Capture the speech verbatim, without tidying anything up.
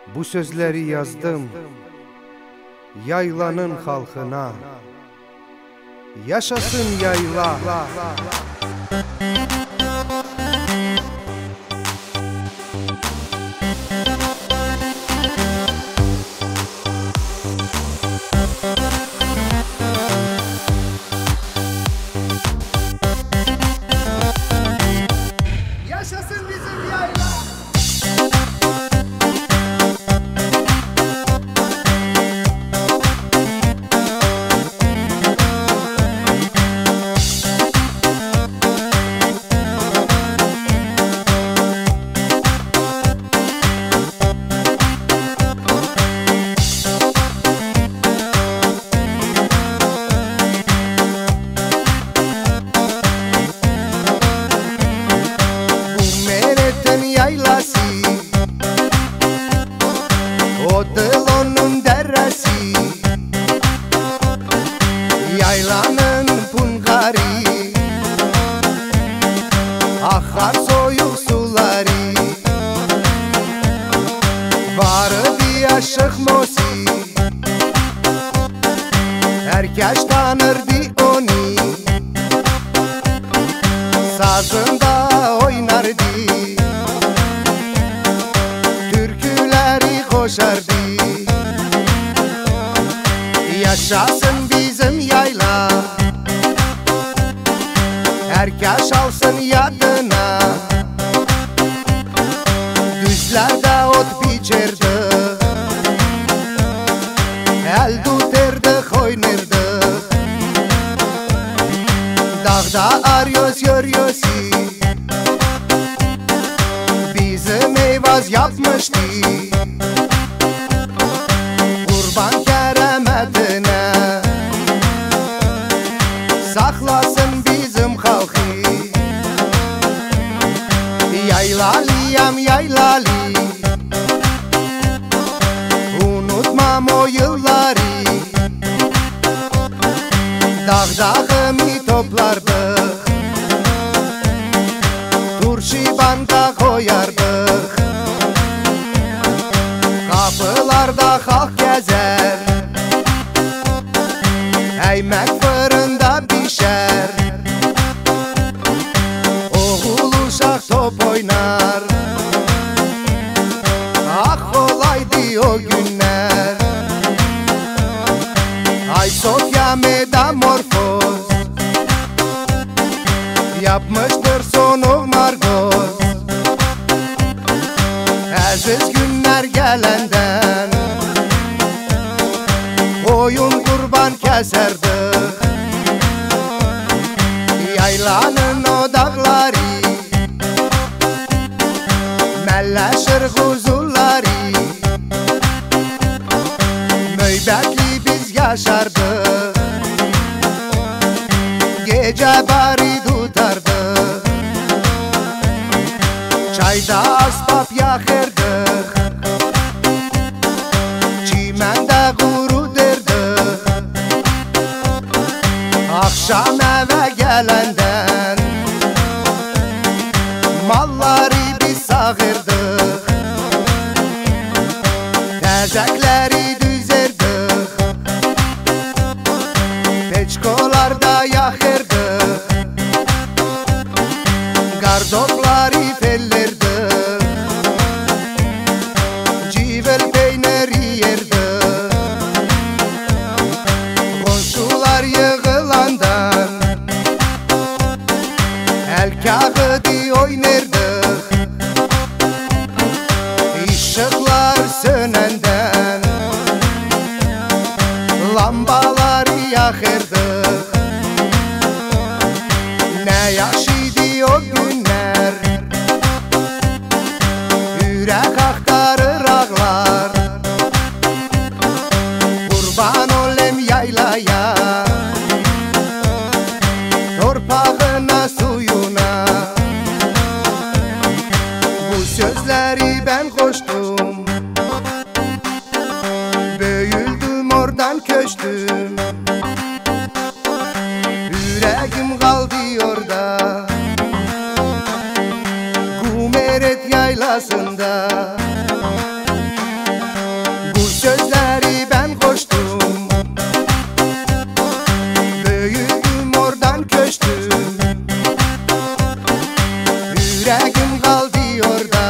Bu sözleri yazdım yaylanın halkına. Yaşasın yayla. Yaşasın bizim yayla. Yaylası, o Dılon'un deresi, yaylanın pungari, akar soyuk suları, varı bir aşık mosi, herkes tanırdı onu, sazında oynardı. Koşardı. Yaşasın bizim yayla, herkes alsın yadına. Düzlerde ot biçerdi, el tutardık oynardık. Dağda arıyoruz görüyoruz, bizim eyvaz yapmıştı. Kurban keremetine saklasın bizim halkı. Yaylalıyam yaylali, unutmam o yılları. Dağdağımı toplardık, turşu banka koyardık. Kapılarda halk gezer, ekmek fırında pişer. Oğul uşak top oynar, ah olaydı o günler. Ayasofya metamorfoz yapmıştır sonu margoz. Aziz günler gelenden koyun kurban keserdik. Yaylanın o dağları melleşir huzurları. Müybetli biz yaşardık, gece bari tutardık. Çayda asbab yakırdık, çimende kuru derdik. Akşam eve gelenden malları biz sağırdık. Tezekleri düzerdik, peçkolarda yakırdık. Gardopları fellerdik, civel peyniri yerdik. Komşular yığılandan el kağıdı oynardık. Işıklar sönenden lambaları yakırdık. Ne yaşıydı o günler, yürek aktarır ağlar. Kurban olayım yaylaya, torpağına suyuna. Bu sözleri ben koştum, büyüldüm oradan köştüm. Yüreğim kaldı orada, Kumeret yaylasında. Yüreğim kaldı orada.